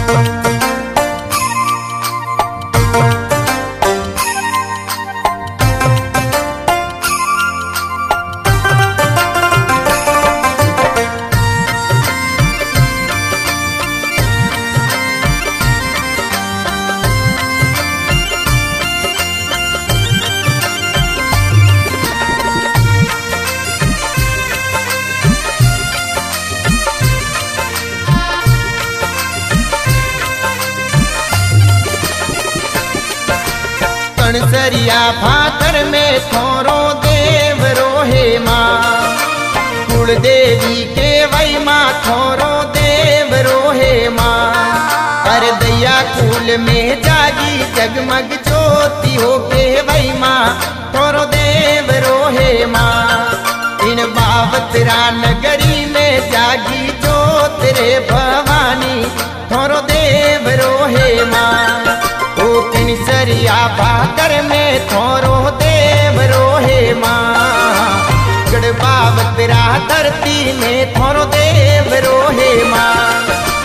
सरिया भाकर में थोरो देव रोहे माँ, कुल देवी के वही माँ थोरो देव रोहे माँ। कर दैया कुल में जागी जगमग ज्योति हो के वही माँ थोरो देव रोहे माँ। इन बावतरा नगरी में जागी ज्योत रे भवानी थोरो देव रोहे माँ। सरिया भाकर में थोरो देव रोहे माँ, गढ़बावतरा धरती में थोरो देव रोहे माँ।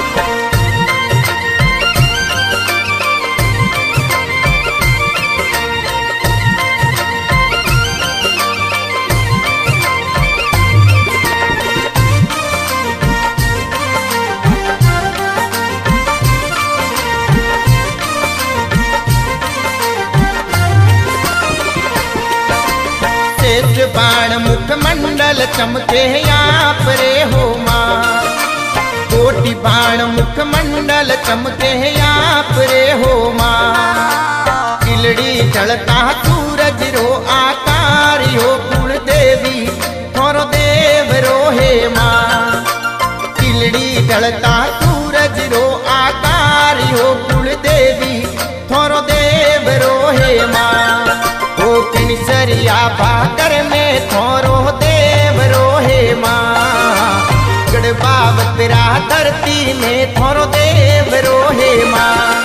बाण मुखमंडल चमके यहाँ परे हो माँ, कोटि बाण मुखमंडल चमके यहाँ परे हो माँ। किलड़ी जलता सूरज रो आकार हो कुल देवी थोरो देव रोहे माँ। किलड़ी जलता सूरज रो आकार हो कुल देवी थोरो देव रोहे माँ। सरिया भाकर में थोरो देव रोहे माँ, गढ़बावतरा धरती में थोरो देव रोहे माँ।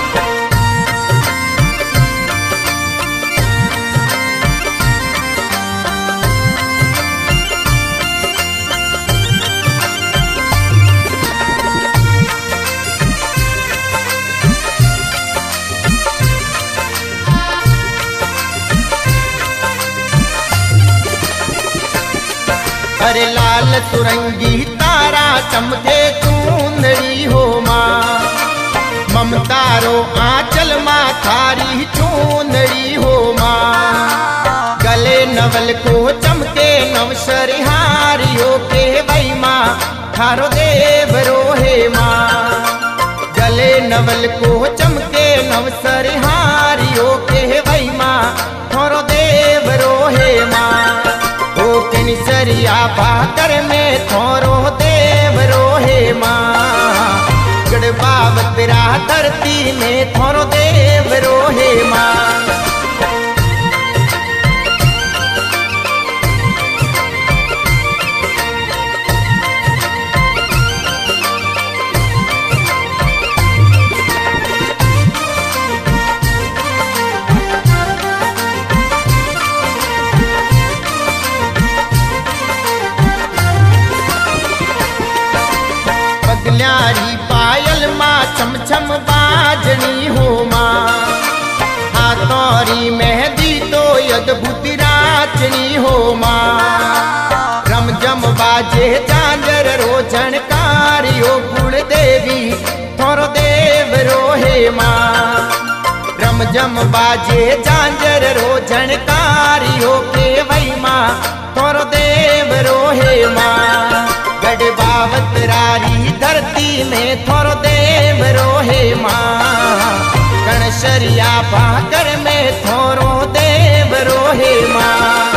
अरे लाल सुरंगी तारा चमके चूंदड़ी हो माँ, ममतारो आंचल माँ थारी चूंदड़ी हो माँ। गले नवल को चमके नवसरिहारी हो के वही माँ थारो देव रोहे माँ। गले नवल को चमके नवसरिहारी हो के वही माँ थारो देव रोहे माँ। सरिया भाकर में थोरो देव रोहे माँ, गढ़बावतरा धरती में थोरो देव रोहे माँ। न्यारी पायल माँ छम छम बाजनी हो माँ, हाथौरी मेहंदी तो अद्भुत राचनी हो माँ। रमझम बाजे झांझर रो झनकारी हो कुल देवी थोरो देव रोहे माँ। रमझम बाजे झांझर रो झनकारी हो के वही माँ थोरो देव रोहे माँ। गढ़बावतरारी धरती में थोरो देव रोहे माँ, गणसरिया भाकर में थोरो देव रोहे माँ।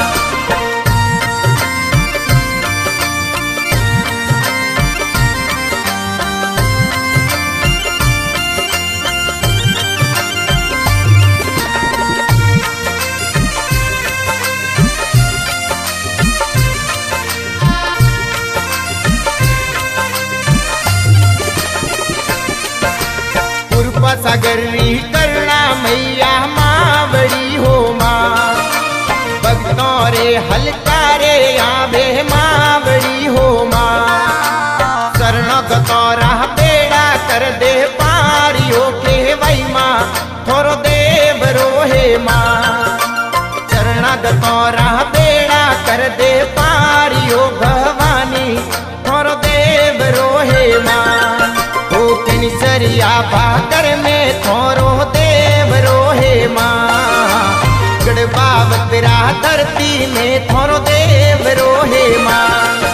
सागरी करुणा मैया माँ बड़ी हो माँ, भक्तों रे हलकारे आवे माँ बड़ी हो माँ। शरण गतौरा बेड़ा कर दे पा धरती में थोरो देव रोहे माँ।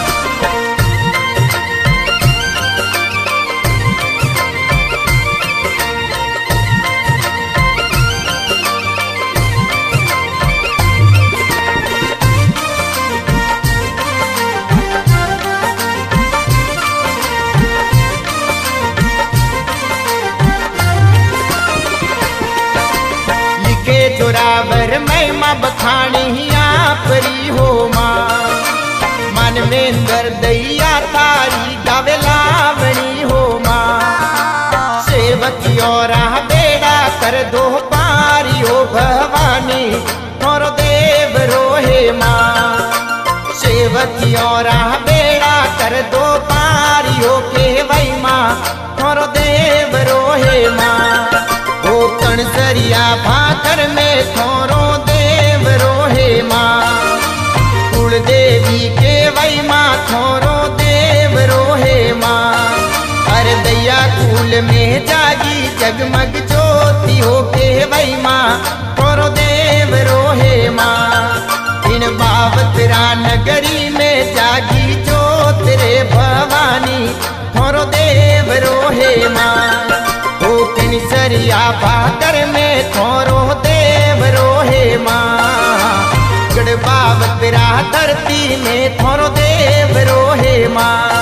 जोरावर महिमा बखानी आपरी हो माँ। मानवेंद्र दैया तारी गावे लावणी हो माँ। सेवकी और बेड़ा कर दो पारी हो भवानी थोरो देव रोहे माँ। सेवकी और बेड़ा कर दो पारी हो के वही माँ थोरो देव रोहे माँ। ओ कणसरिया भाकर में थोरो देव रोहे माँ। कुल देवी के वही माँ थोरो देव रोहे माँ। अरे दैया कुल में जागी जगमग ज्योति हो के वही माँ थोरो देव रोहे माँ। इन बावतरा नगरी में जागी ज्योत रे भवानी थोरो देव रोहे माँ। सरिया भाकर में थोरो देव रोहे माँ। गढ़ बावतरा धरती में थोरो देव रोहे माँ।